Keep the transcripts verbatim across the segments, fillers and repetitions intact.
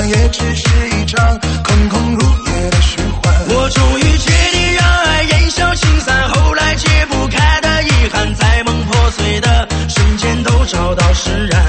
断，也只是一场空空如也的循环。 我终于决定让爱烟消云散，后来解不开的遗憾，在梦破碎的瞬间都找到释然。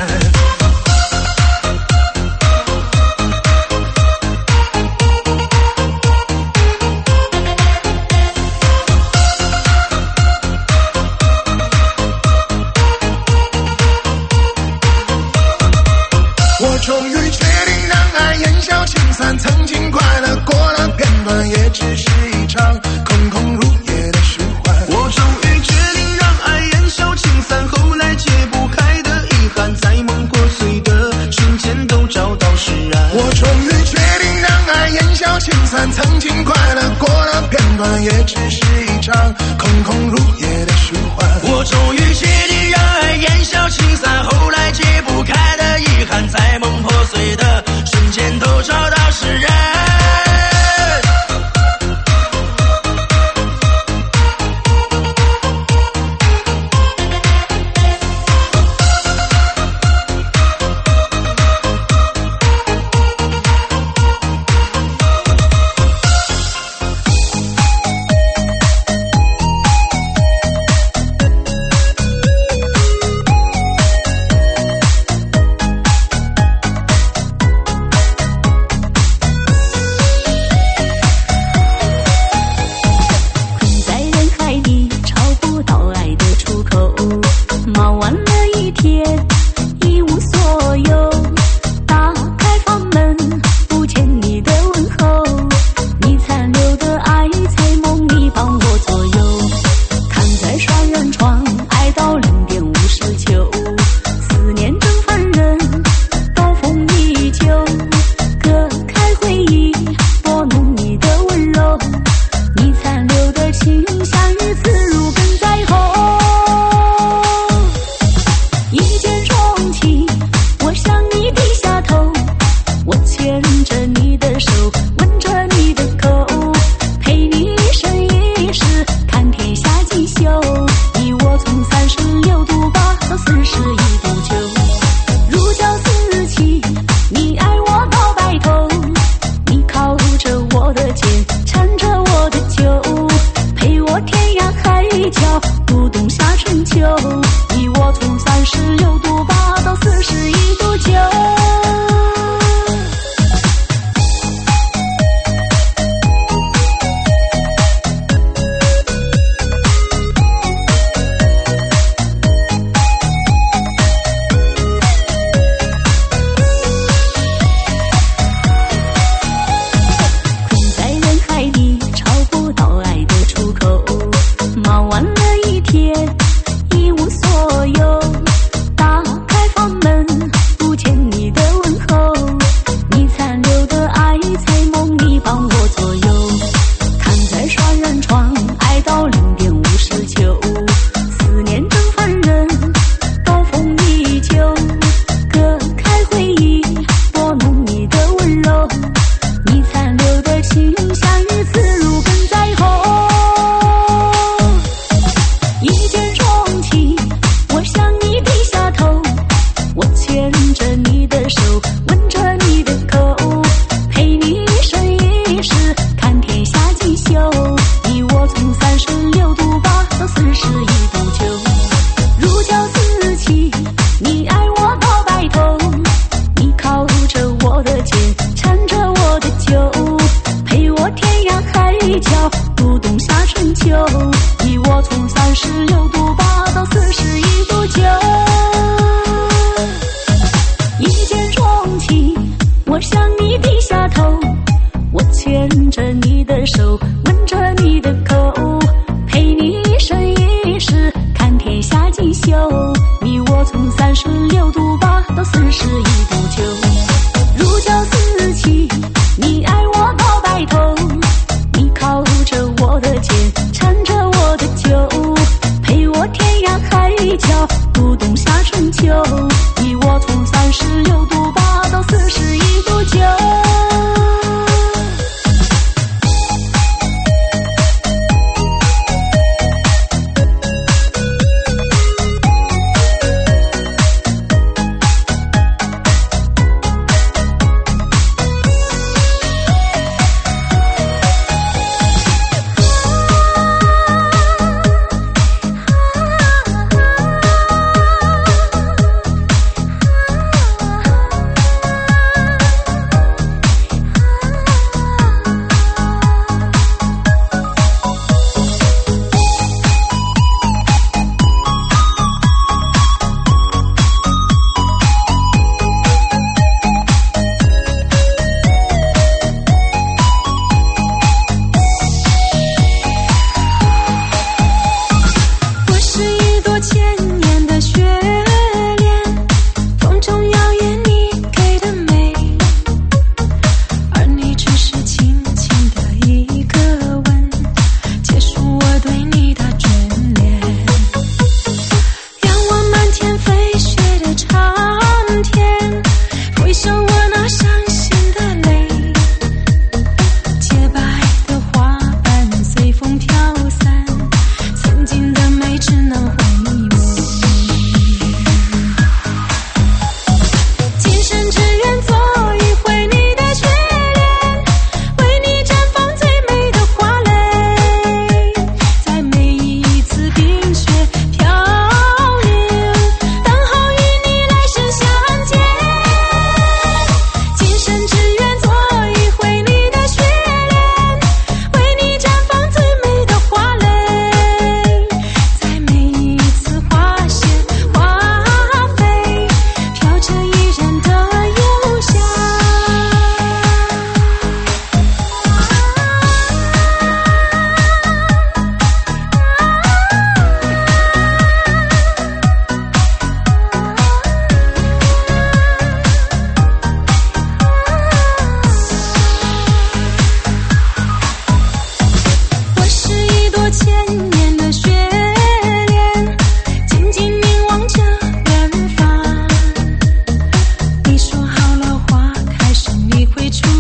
终于决定让爱烟消云散，曾经快乐过了片段，也只是一场空空如也的循环。 我终于决定让爱烟消云散，后来解不开的遗憾，在梦破碎的瞬间都找到释然。 我终于决定让爱烟消云散，曾经快乐过了片段，也只是一场空空如也的循环。 我终于决定让爱烟消云散，后来解不开的遗憾，在梦破碎的瞬间都找到释然。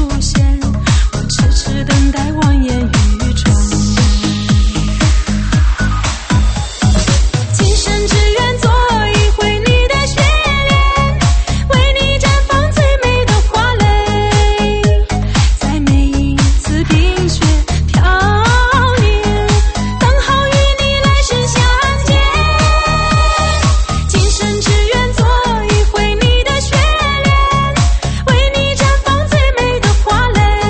现，我痴痴等待望眼欲穿。今生只愿做一回你的雪莲，为你绽放最美的花蕾，在每一次冰雪飘年，等候与你来生相见。今生只愿做一回你的雪莲，为你绽放最美的花蕾，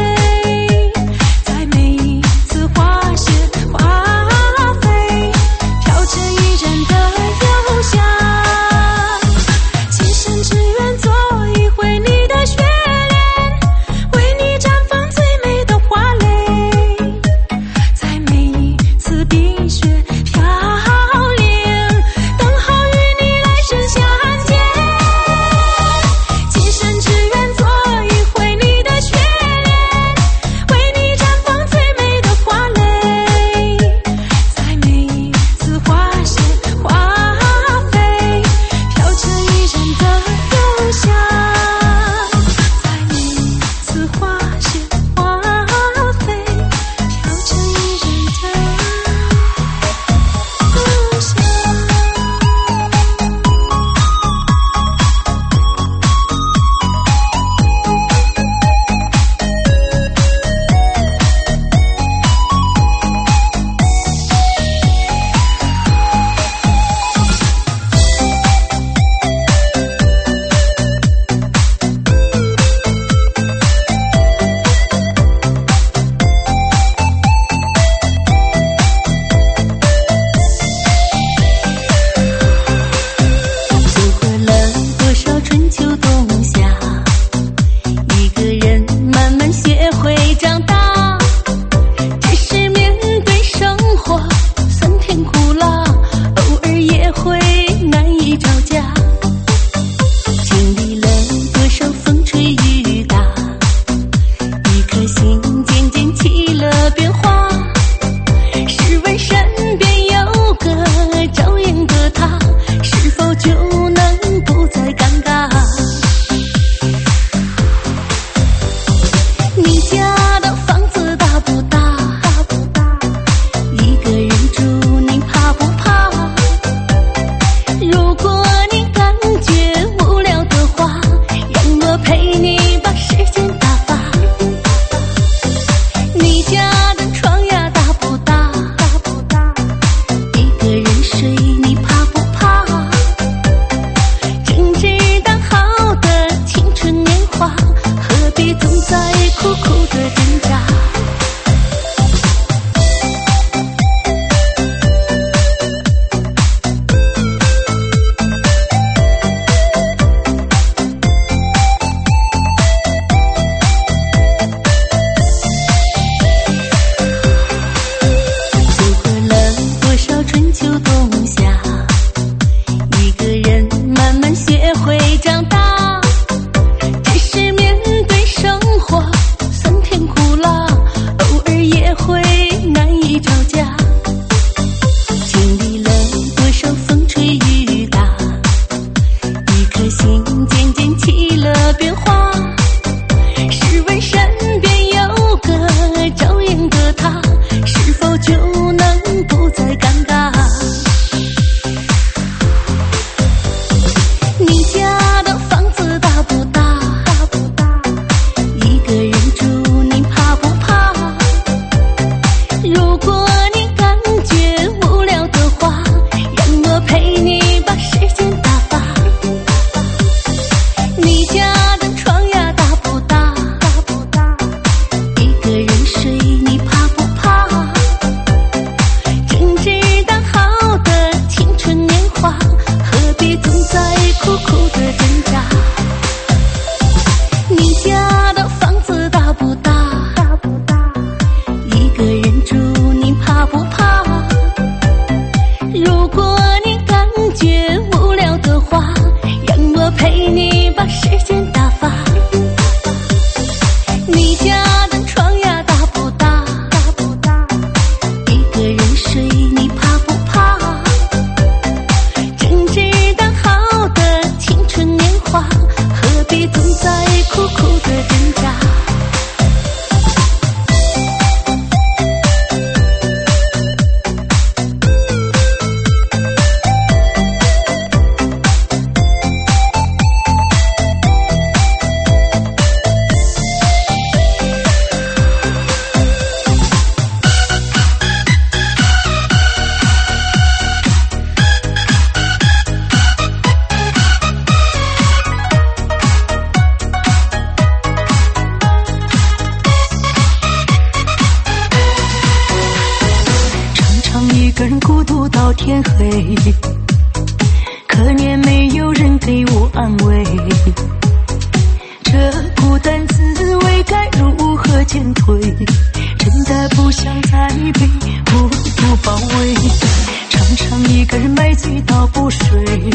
到天黑，可怜没有人给我安慰，这孤单滋味该如何减退？真的不想再被孤独包围，常常一个人买醉倒不睡，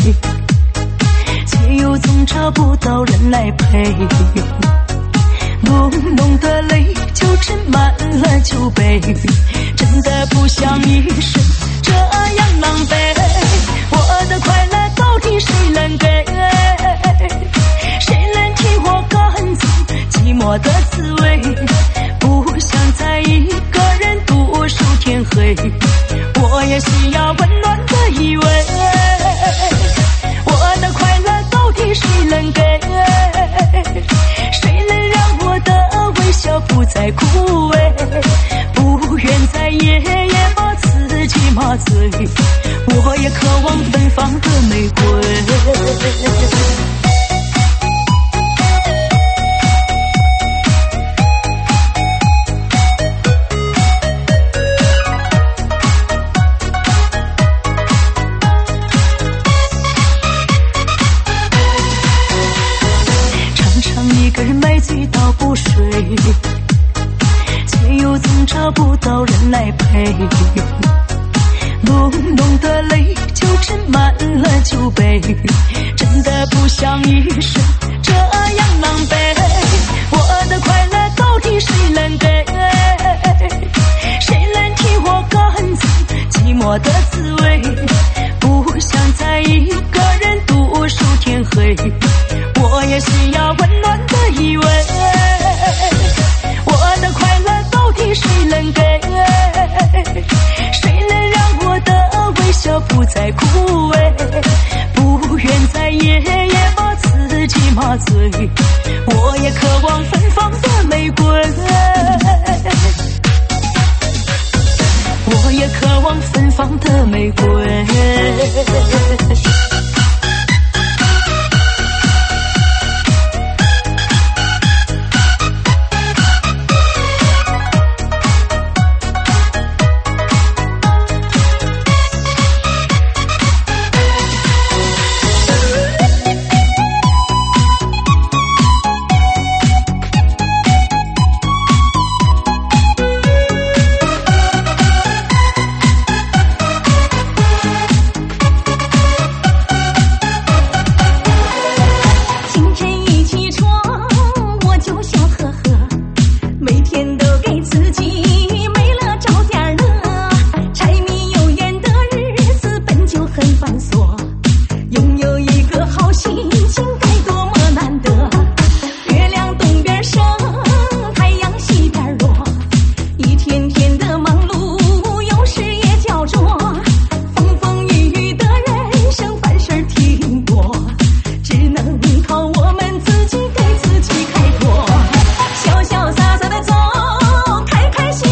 却又总找不到人来陪，浓浓的泪就盛满了酒杯，真的不想一生这样狼狈，我的快乐到底谁能给？谁能替我赶走寂寞的滋味？不想再一个人独守天黑，我也需要温暖的依偎，我的快乐到底谁能给？谁能让我的微笑不再枯萎？不愿在夜夜把自己麻醉，我也渴望芬芳的玫瑰。一个人买醉倒不睡，却又总找不到人来陪，浓浓的泪就盛满了酒杯，真的不想一生这样狼狈，我的快乐到底谁能给？谁能替我赶走寂寞的滋味？不想再一个人独守天黑，我也需要温暖的依偎，我的快乐到底谁能给？谁能让我的微笑不再枯萎？不愿在夜夜把自己麻醉，我也渴望芬芳的玫瑰，我也渴望芬芳的玫瑰。开开心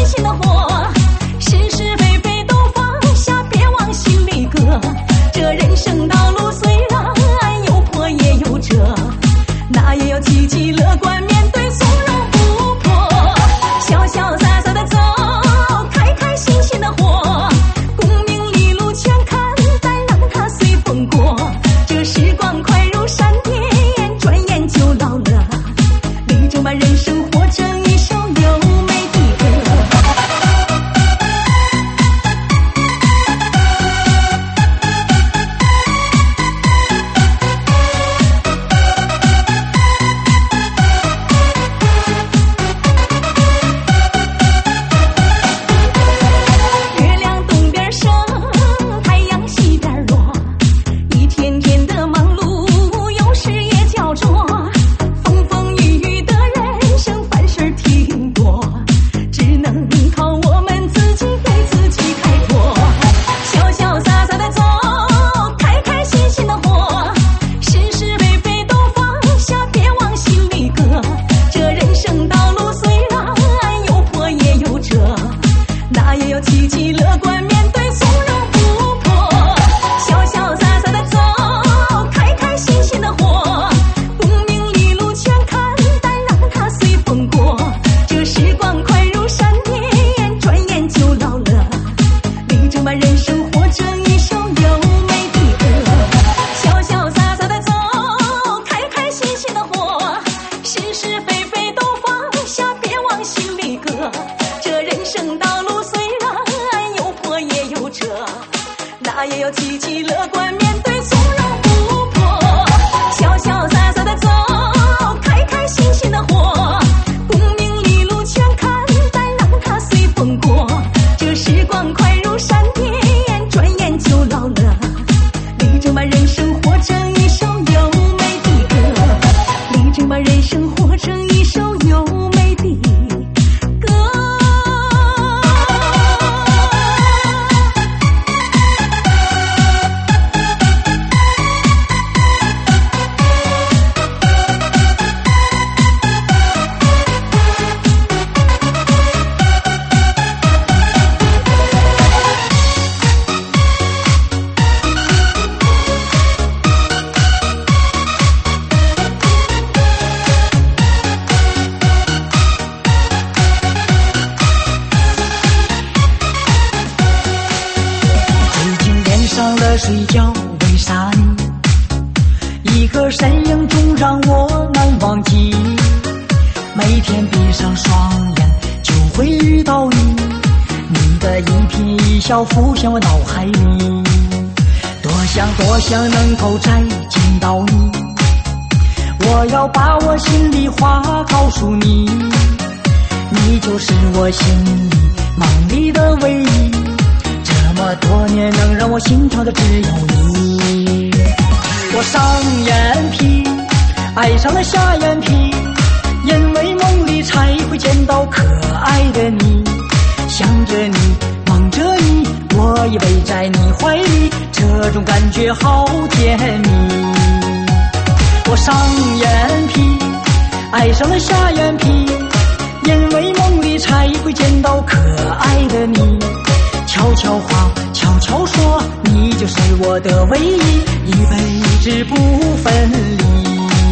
让我难忘记。每天闭上双眼就会遇到你，你的一颦一笑浮现我脑海里。多想多想能够再见到你，我要把我心里话告诉你，你就是我心里梦里的唯一。这么多年能让我心跳的只有你。我上眼皮爱上了下眼皮，因为梦里才会见到可爱的你。想着你望着你，我依偎在你怀里，这种感觉好甜蜜。我上眼皮爱上了下眼皮，因为梦里才会见到可爱的你。悄悄话悄悄说，你就是我的唯一，一辈子不分离。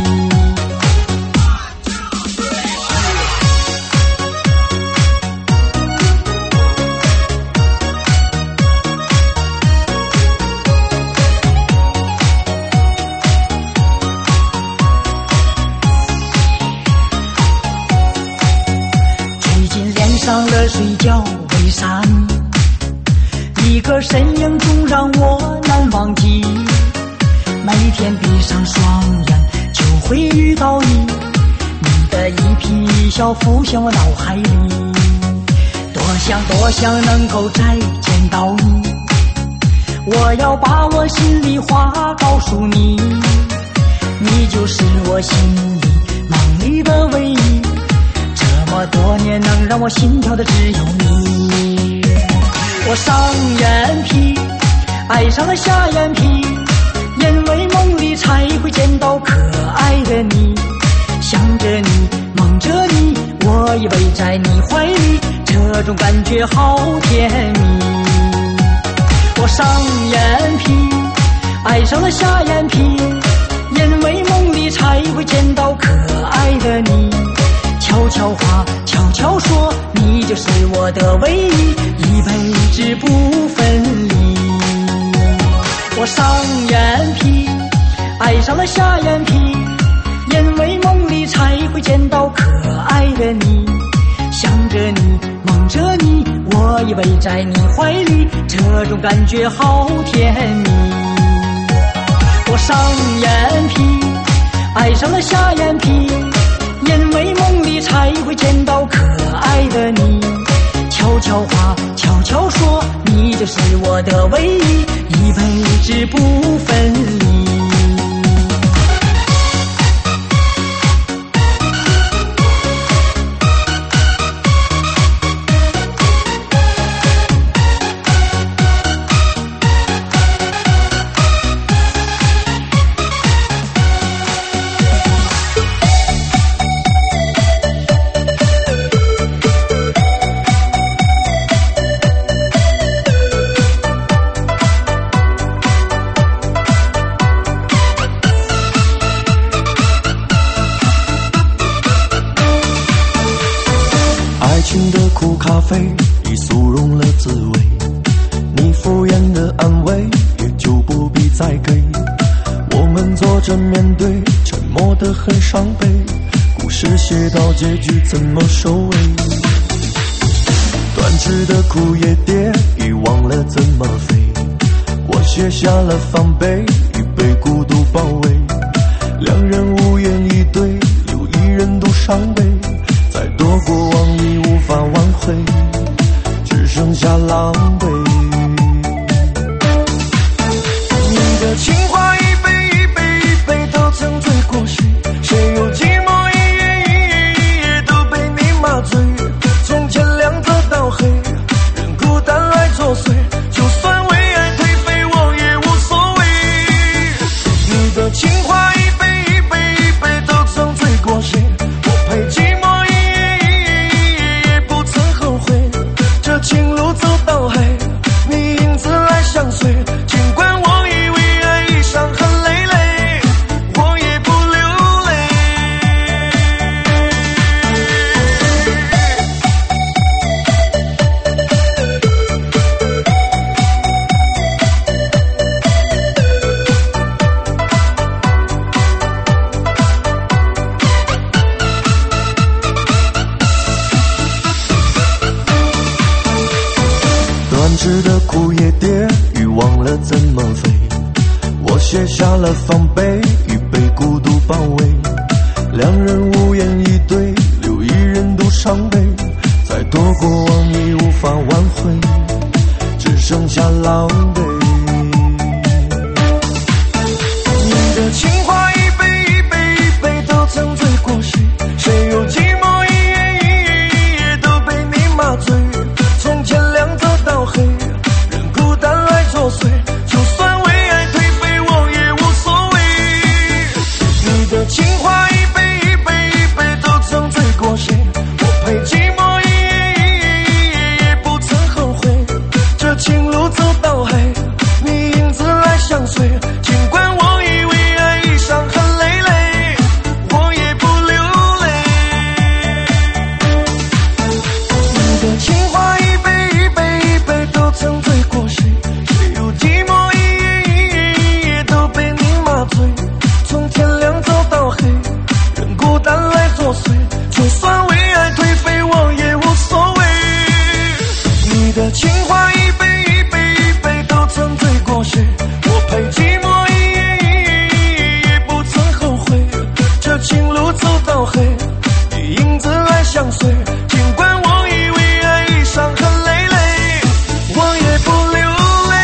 最近恋上了睡觉，为啥你一个身影总让我难忘记？每天闭上双眼就会遇到你，你的一颦一笑浮现我脑海里。多想多想能够再见到你，我要把我心里话告诉你，你就是我心里梦里的唯一。这么多年能让我心跳的只有你。我上眼皮爱上了下眼皮，因为梦里才会见到可爱的你。想着你梦着你，我依偎在你怀里，这种感觉好甜蜜。我上眼皮爱上了下眼皮，因为梦里才会见到可爱的你。悄悄话悄悄说，你就是我的唯一，一辈子不分离。我上眼皮爱上了下眼皮，因为梦里才会见到可爱的你。想着你梦着你，我依偎在你怀里，这种感觉好甜蜜。我上眼皮爱上了下眼皮，因为梦里才会见到可爱的你。悄悄话悄悄说，你就是我的唯一，一辈子不分离。 咖啡已速溶了滋味，你敷衍的安慰也就不必再给。我们坐着面对，沉默得很伤悲，故事写到结局怎么收尾？断翅的枯叶蝶已忘了怎么飞，我卸下了防备，已被孤独包围。两人无言以对，留一人独伤悲，再多过往已无法挽回，只剩下狼狈。你的情话一杯一杯一杯都曾醉过谁？谁又寂寞一夜一夜一夜都被你麻醉？从前亮着到黑，任孤单来作祟，就算为爱颓废我也无所谓。你的情话一杯一杯一杯都曾醉过谁？我陪寂寞一夜一夜一夜也不曾后悔，这情路走到黑， 时的苦也跌，欲忘了怎么飞。我卸下了防备，已被孤独包围。两人无言以对，留一人独伤悲。再多过往已无法挽回，只剩下狼狈。你的情话一杯一杯一杯都曾醉过谁？谁又寂寞一夜一夜一夜都被你麻醉？从天亮走到黑，任孤单来作祟，就算为爱颓废我也无所谓。你的情话一杯一杯一杯都曾醉过谁？我陪寂寞一夜一夜一夜也不曾后悔。这情路走到黑，你影子来相随，尽管我以为爱已伤痕累累，我也不流泪。你的情话一杯一杯一杯都曾醉过谁？谁又寂寞一夜一夜一夜都被你麻醉？从天亮走到黑，任孤单来作祟，就算为爱颓废我也无所谓。你的情话一杯一杯一杯都曾醉过谁？我陪寂寞一夜一夜一夜也不曾后悔。这情路走到黑，以影子来相随，尽管我以为爱已伤痕累累，我也不流泪。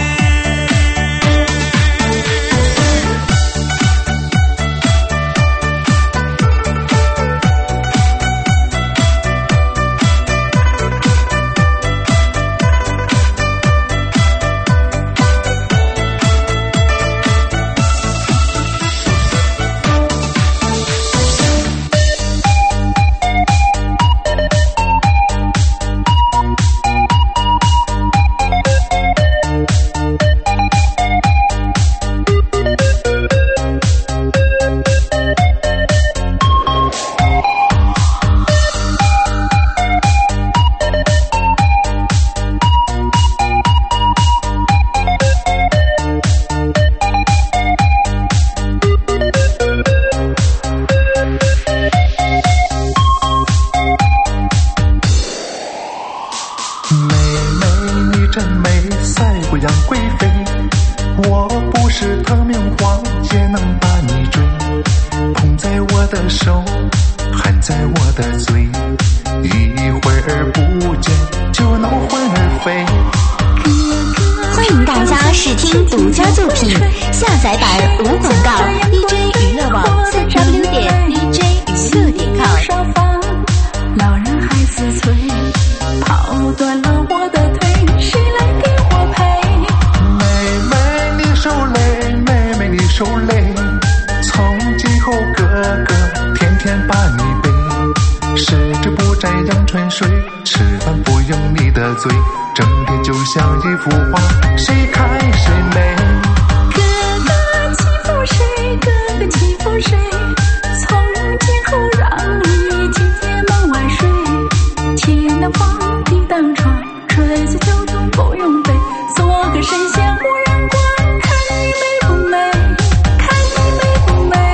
欢迎大家试听独家作品，下载版无广告 D J 娱乐网三 w 点 d j 娱乐点 com。 老人还自催，跑断了我的腿，谁来给我赔？ 妹妹你受累，妹妹你受累，从今后哥哥天天把你背。十指不沾阳春水，吃饭不用你的嘴，整天就像一幅画，谁看谁美。 哥哥欺负谁？哥哥欺负谁？从今后让你今夜门外睡，天南皇帝当床，吹起秋冬不用背，做个神仙无人管，看你美不美？看你美不美？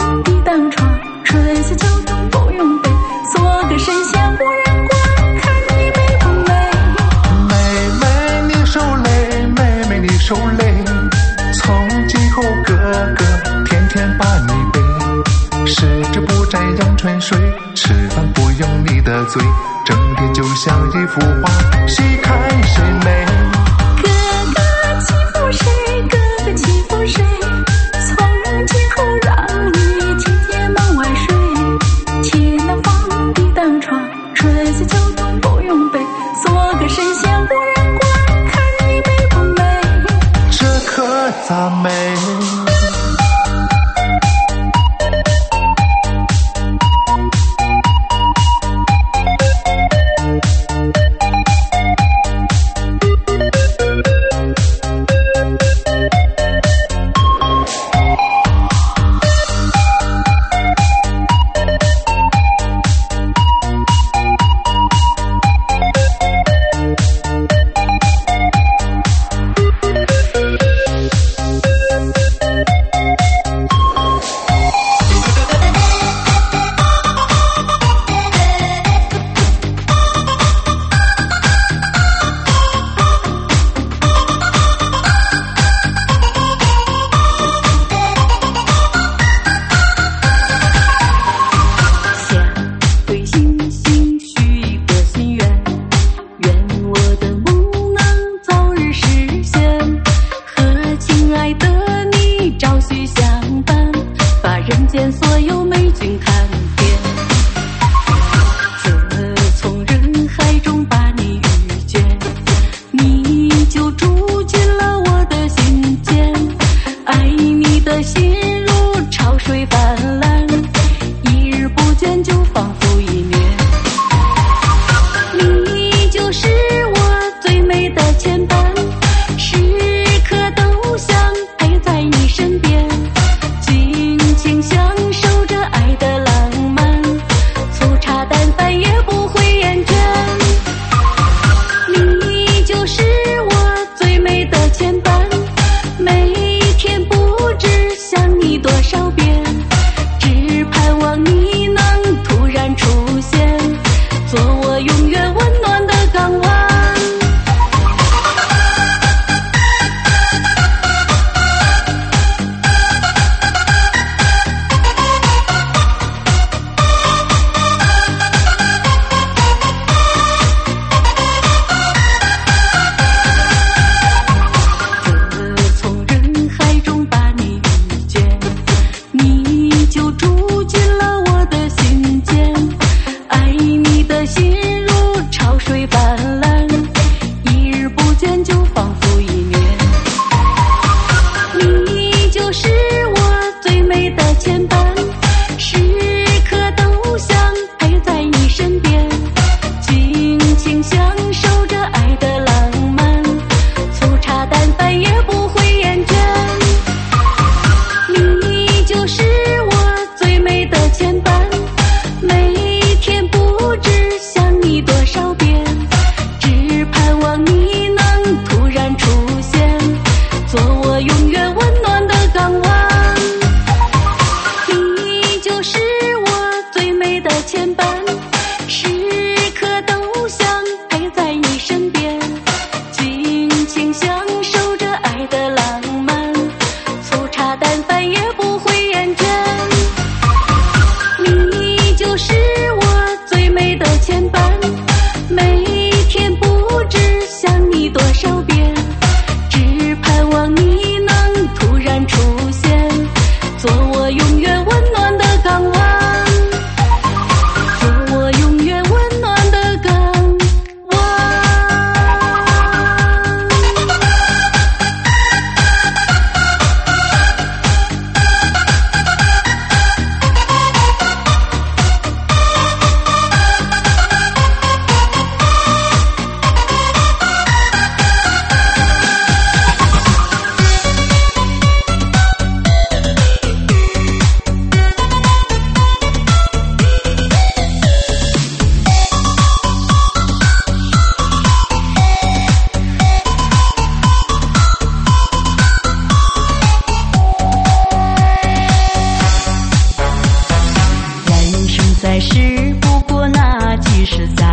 吹起秋冬不用背，做个神仙无人管，看受累，从今后哥哥天天把你背，十指不沾阳春水，吃饭不用你的嘴，整天就像一幅画，谁看谁美。 哥哥欺负谁？哥哥欺负谁？从今后让你天天门外睡，起了房地当床，水洗交通不用背，做个神仙无人管，看你美不美？ 这可咋美？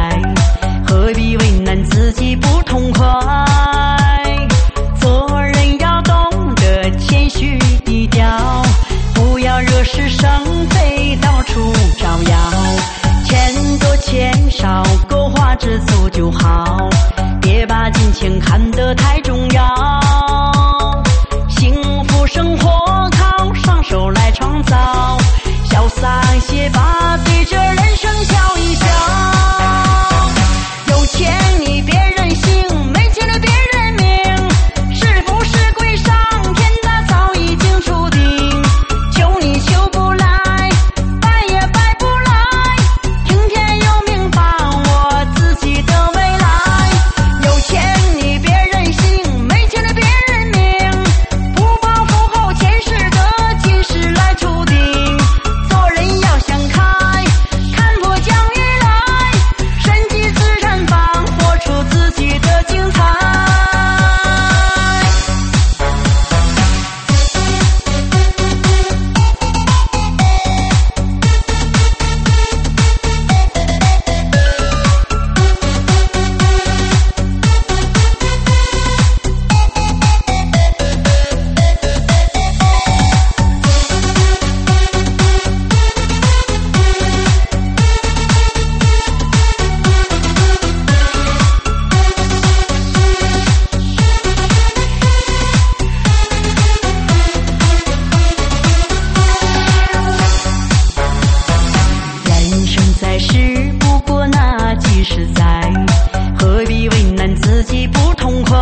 何必为难自己不痛快？做人知足就好，别把金钱看得太重要。幸福生活靠双手来创造，潇洒些吧，对着人生笑一笑。有钱你别任性，没钱的别认命，是富是贵上天的早已经注定，求你求不来，拜也拜不来，听天由命把握自己的未来。有钱你别任性，没钱的别认命，不抱负后前世的今世来注定，做人要想开，看破将与来，顺其自然吧，活出自己的精彩。人生在世不过那几十载，何必为难自己不痛快？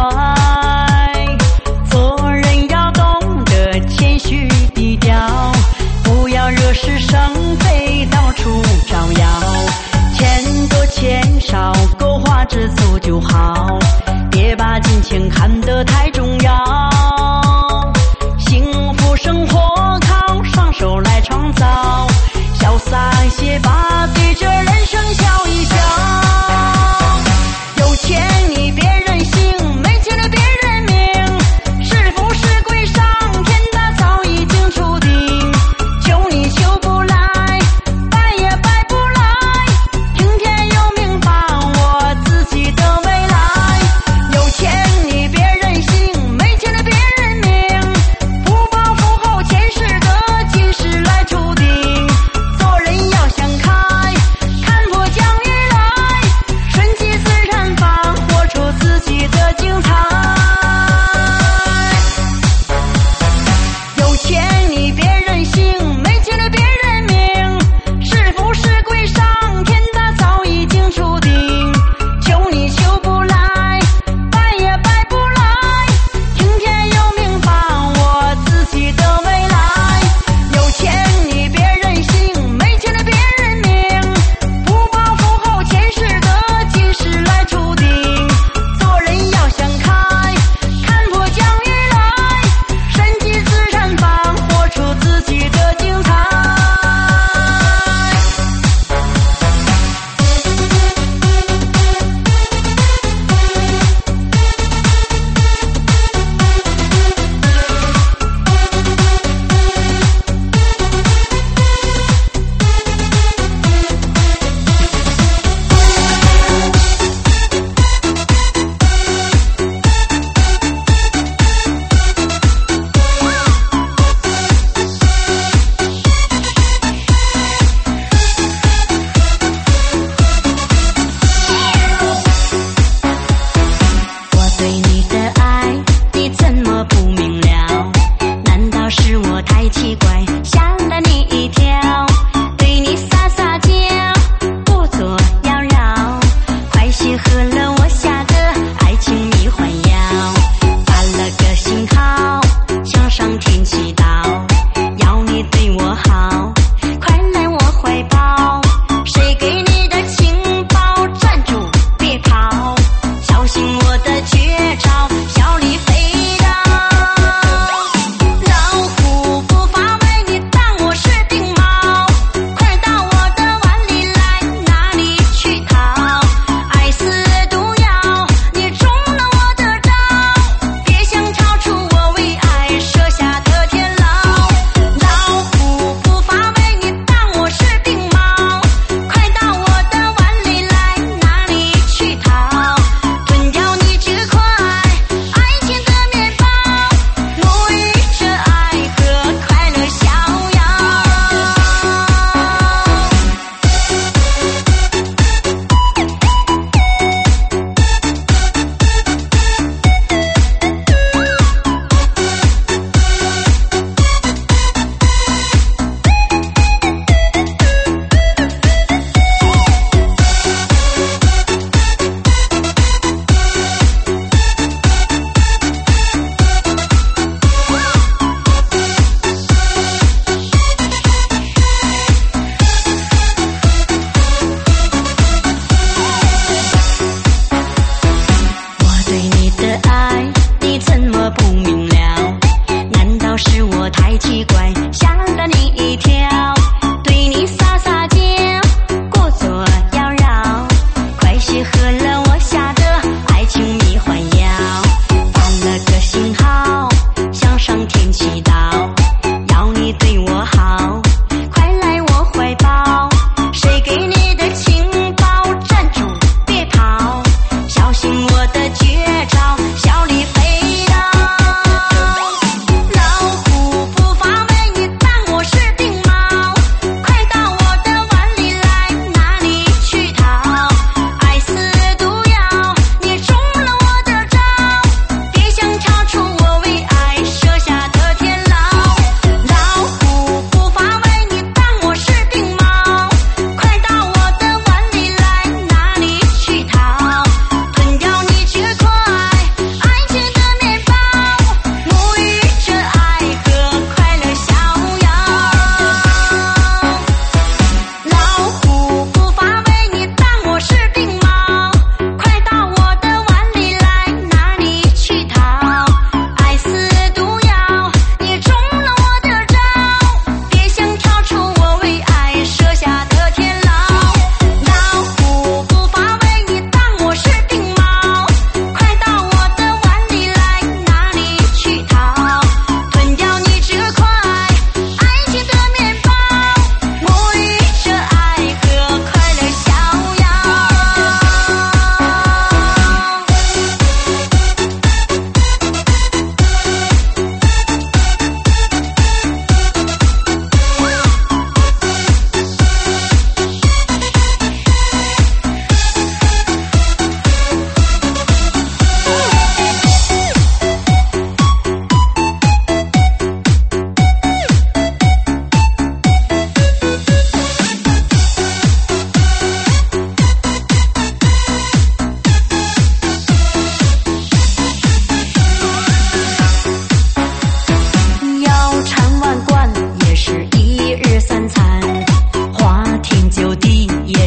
做人要懂得谦虚低调，不要惹是生非到处招摇。钱多钱少够花知足就好，别把金钱看得太重要。幸福生活靠双手来创造，潇洒些吧，对着人生笑一笑。有钱你别任性，没钱的别认命，是富是贵上天的早已经注定，求你求不来，拜也拜不来，听天由命把握自己的未来。有钱你别任性，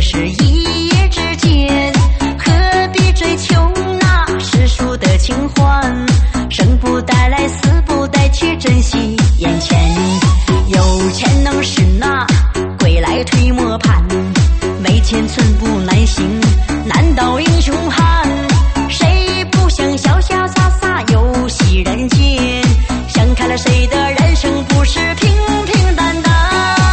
是一夜之间，何必追求那世俗的情欢？生不带来，死不带去，珍惜眼前。有钱能使那归来推磨盘，没钱寸步难行，难道英雄汉？谁不想潇潇洒洒游戏人间？想开了，谁的人生不是平平淡淡？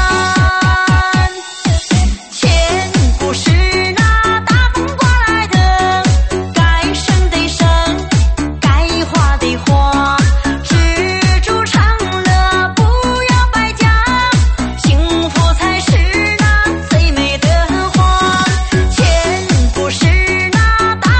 钱不是那大风刮来的，该省得省，该花得花，知足常乐，不要败家，幸福才是那最美的花。钱不是那大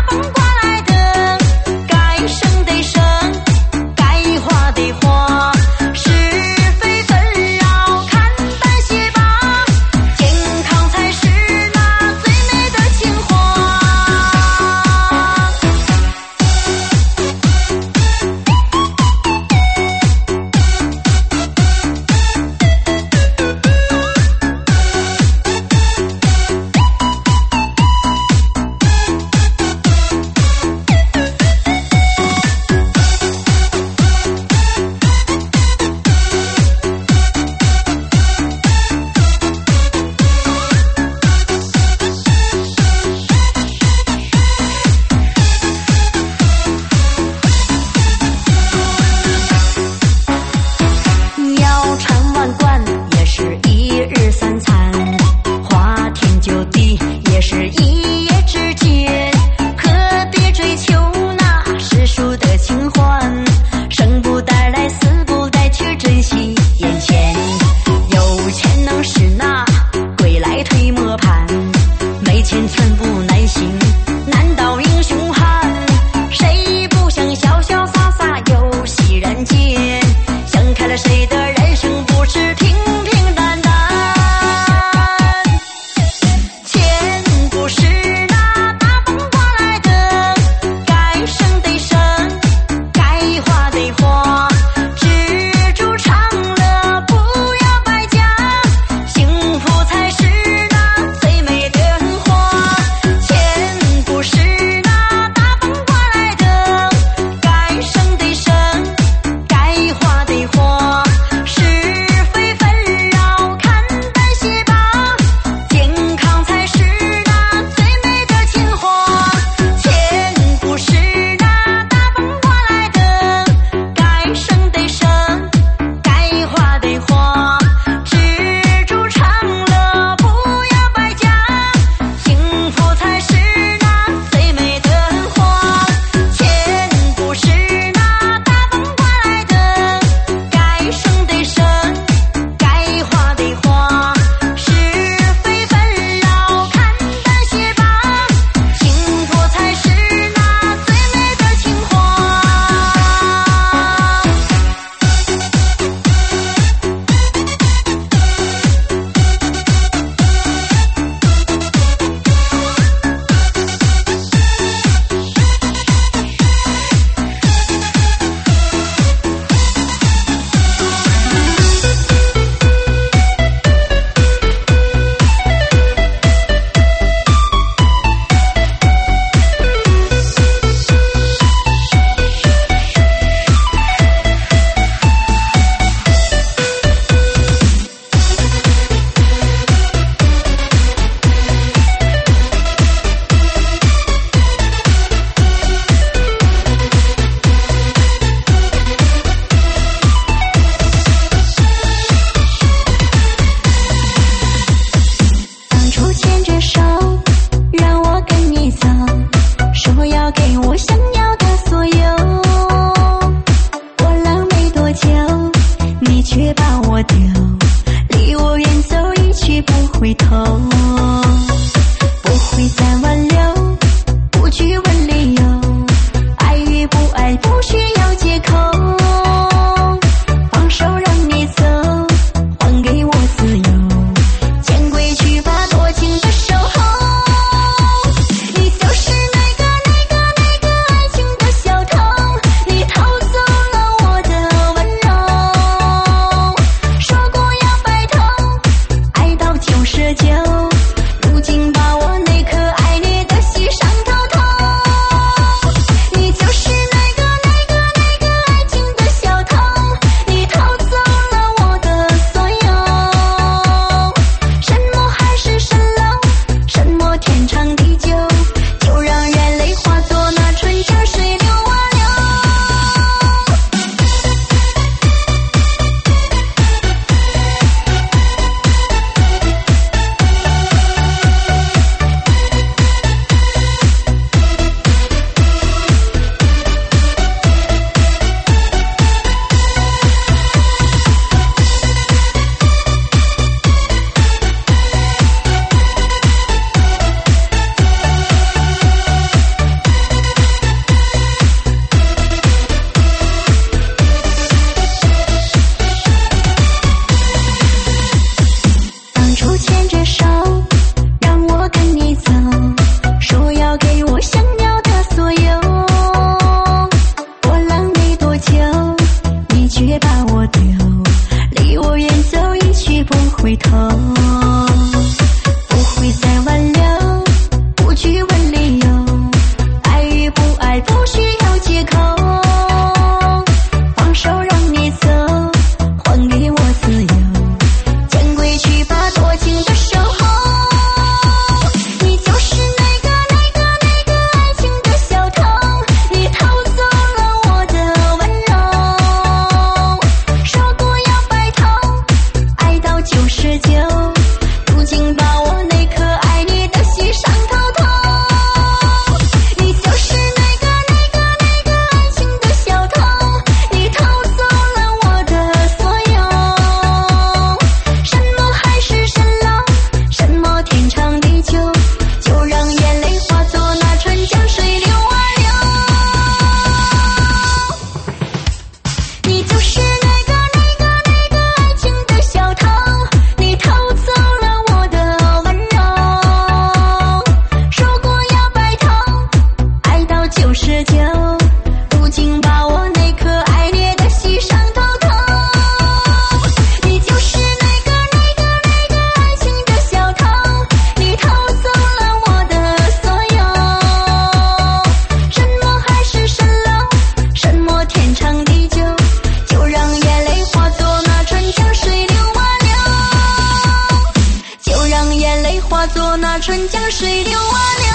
春江水流啊流。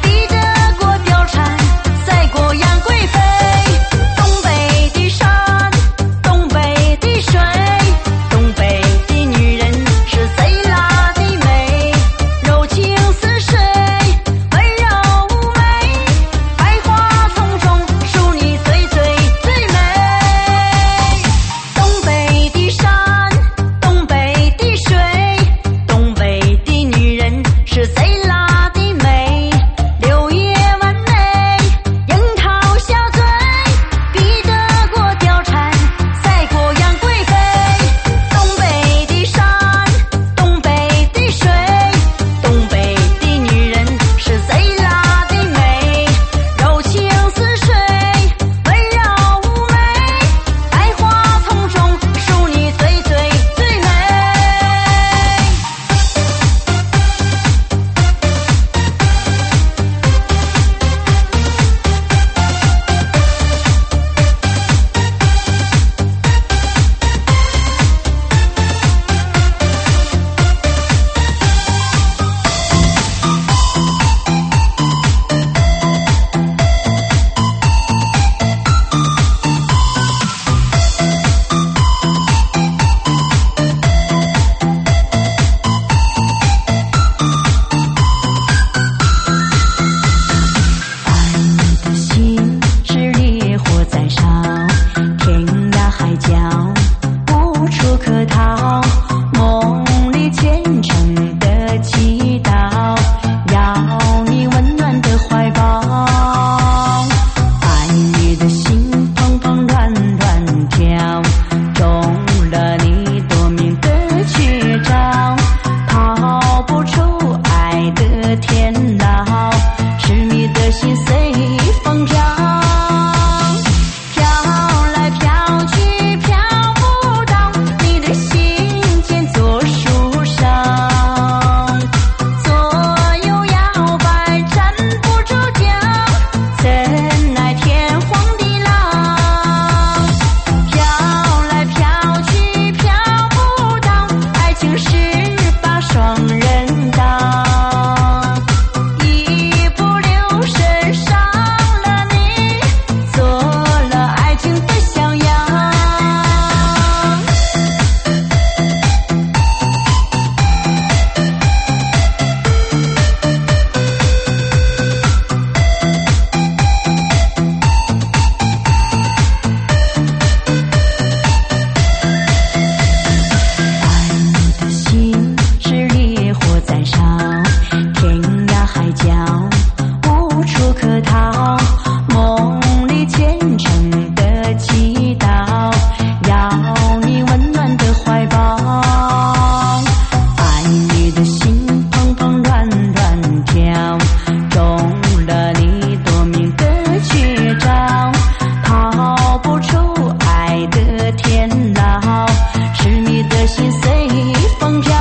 东北的山， 的天老，是你的心随风飘。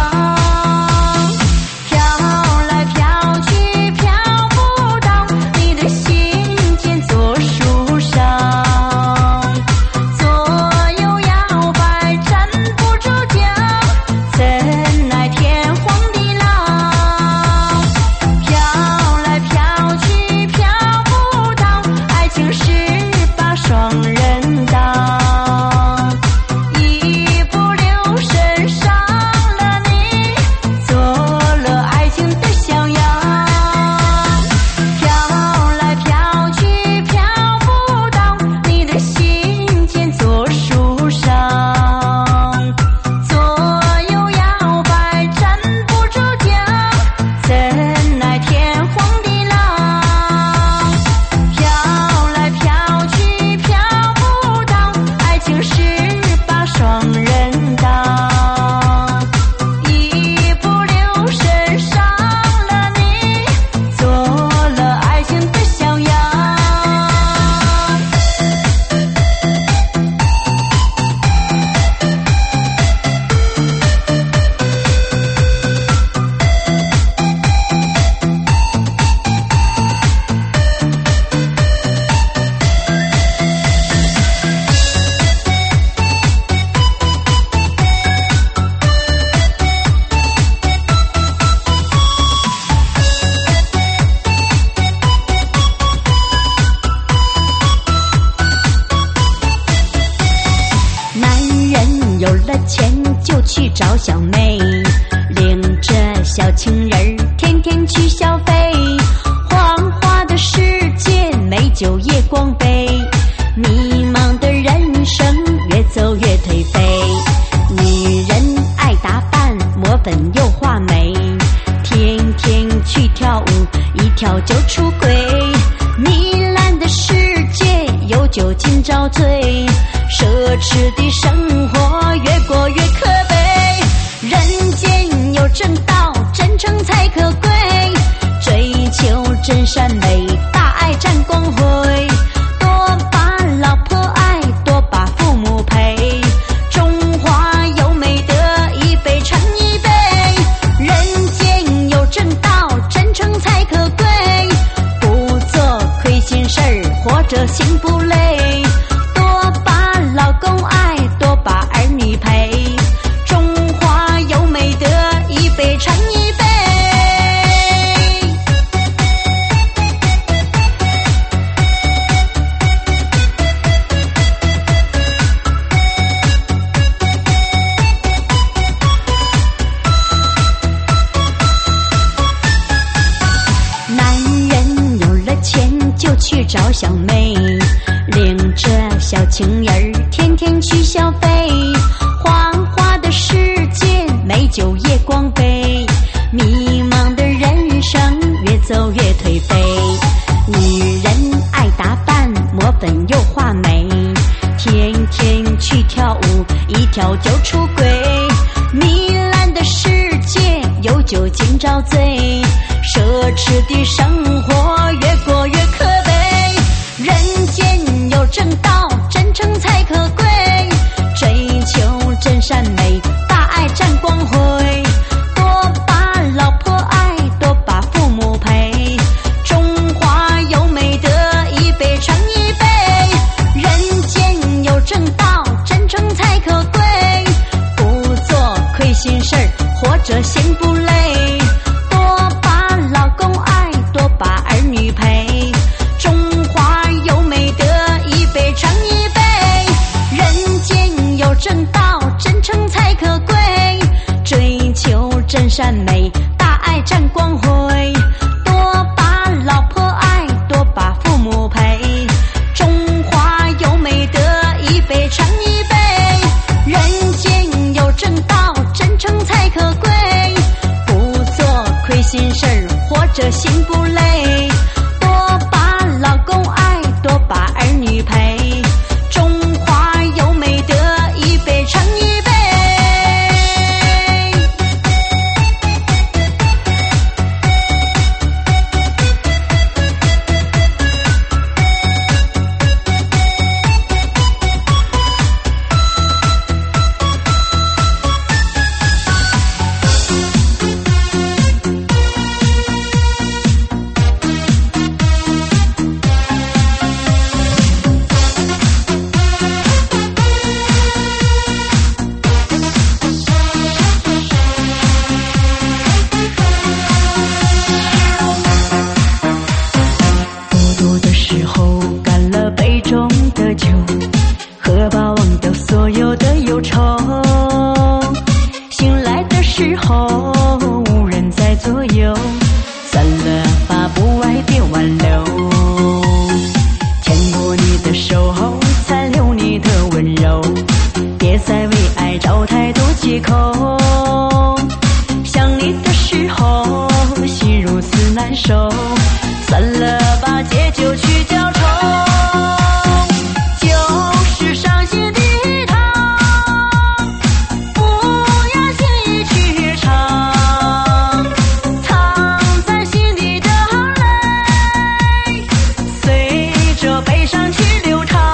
去找小妹，领着小情人儿天天去消费。黄花的世界，美酒夜光杯，迷茫的人生越走越颓废。女人爱打扮，抹粉又画眉，天天去跳舞，一跳就出轨。糜烂的世界，有酒精招醉，奢侈的生活越过越可悲。人间有正道，真诚才可贵，追求真善美，大爱占光辉。多把老婆爱，多把父母陪，中华有美德，一杯传一杯。人间有正道，真诚才可贵，不做亏心事儿，活着心不累。多把老公爱，多把儿女陪，中华有美德，一杯传一杯。男人有了钱就去找小妹，领着小情人儿天天去消费。黄花的世界，美酒夜光杯，迷茫的人生越走越颓废。女人爱打扮，抹粉又画眉，天天去跳舞，一跳就出轨。糜烂的世界，有酒精招醉，奢侈的生活越过越可悲。人间有正道，真诚才可贵，追求真善美，大爱占光辉。多把老婆爱，多把父母陪，中华有美德，一杯传一杯。人间有正道，真诚才可贵，不做亏心事儿，活着心不累。多把老公爱，多把儿女陪，中华有美德，一杯传一杯。人间有正道，真诚才可贵，追求真善美，大爱占光辉。多把老婆爱，多把父母陪，中华有美德，一杯传一杯。人间有正道，真诚才可贵，不做亏心事儿，活着心不累。多把老公爱，多把儿女陪，中华有美德，一杯传一杯。 掉所有的忧愁，醒来的时候无人在左右，算了吧，不爱别挽留，牵过你的手残留你的温柔，别再为爱找太多借口，想你的时候心如此难受，算了吧，借酒去浇愁，就是伤心的汤，不要轻易去尝，藏在心底的泪，随着悲伤去流淌，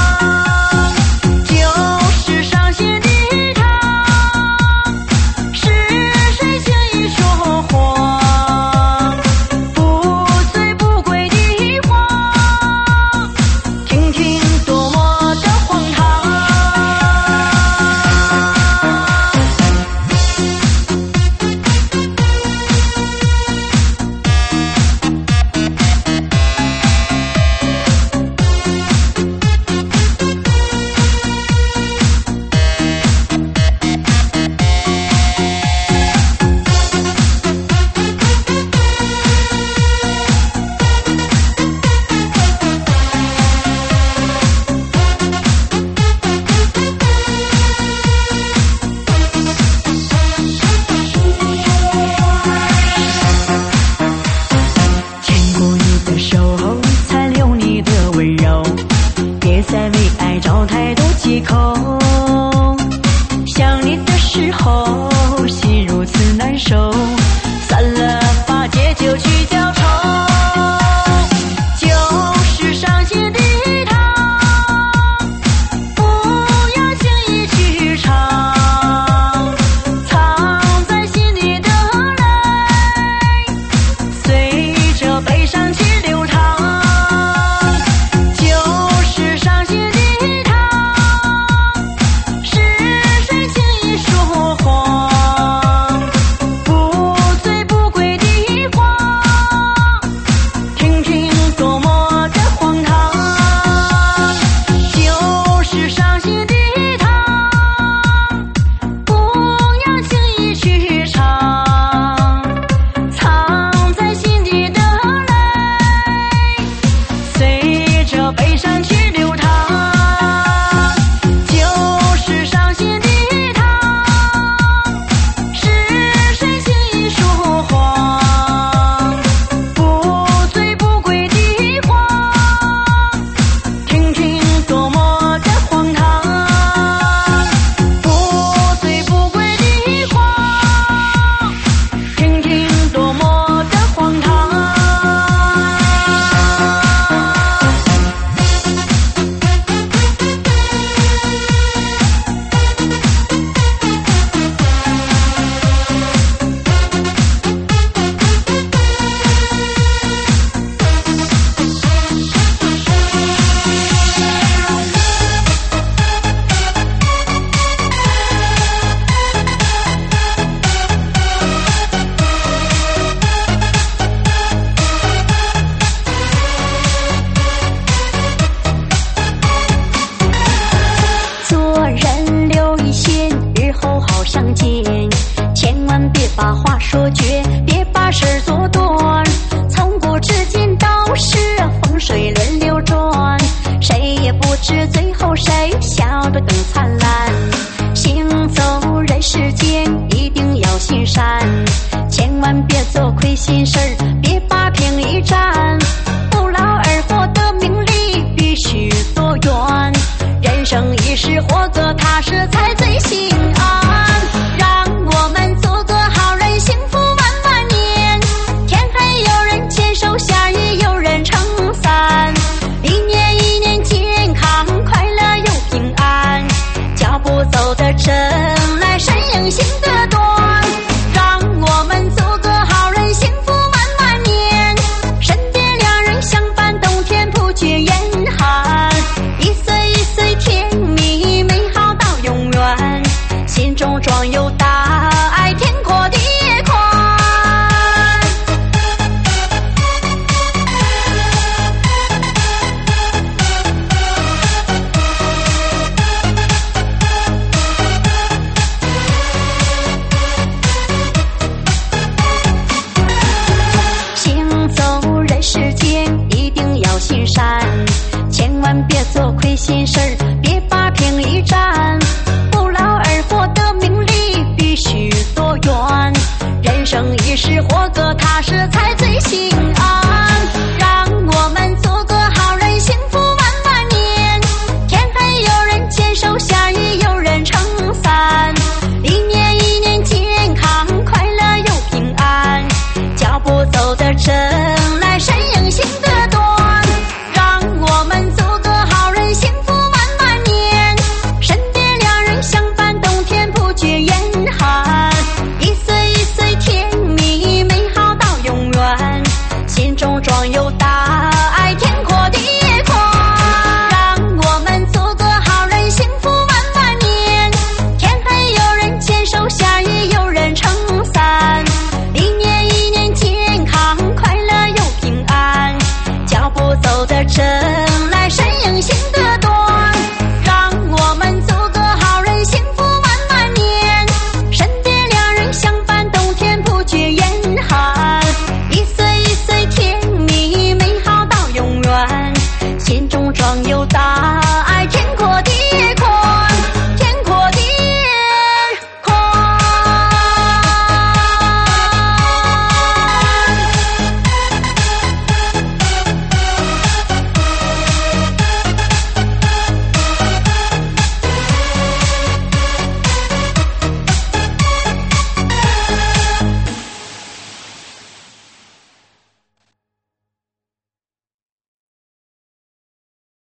就是伤心的汤，是谁轻易说谎，不醉不归的谎，听听多么的荒唐。牵过你的手残留你的温柔，别再为爱找太多借口，想你的时候心如此难受，算了吧，借酒去浇愁，就是伤心的汤，不要轻易去尝，藏在心底的泪，随着悲伤去流淌，就是伤心的汤，是谁轻易说谎，不醉不归的谎，听听多么的荒唐，就是伤心的汤，不要轻易去尝，藏在心底的泪，随着悲伤去流淌，就是伤心的汤，是谁轻易说谎，不醉不归的谎，听听多么的荒唐，不醉不归的谎，听听多么的荒唐。做人留一线，日后好相见，千万别把话说绝，别把事儿做短，从古至今到是风水轮流转，谁也不知最后谁笑得更灿烂，行走人世间一定要心善，千万别做亏心事儿，别把便宜占，不劳而获的名利必须多远，人生一世活个踏实才最心安，让我们做个好人，幸福万万年，天黑有人牵手，下雨有人撑伞，一年一年健康快乐又平安，脚步走得真来，身影行得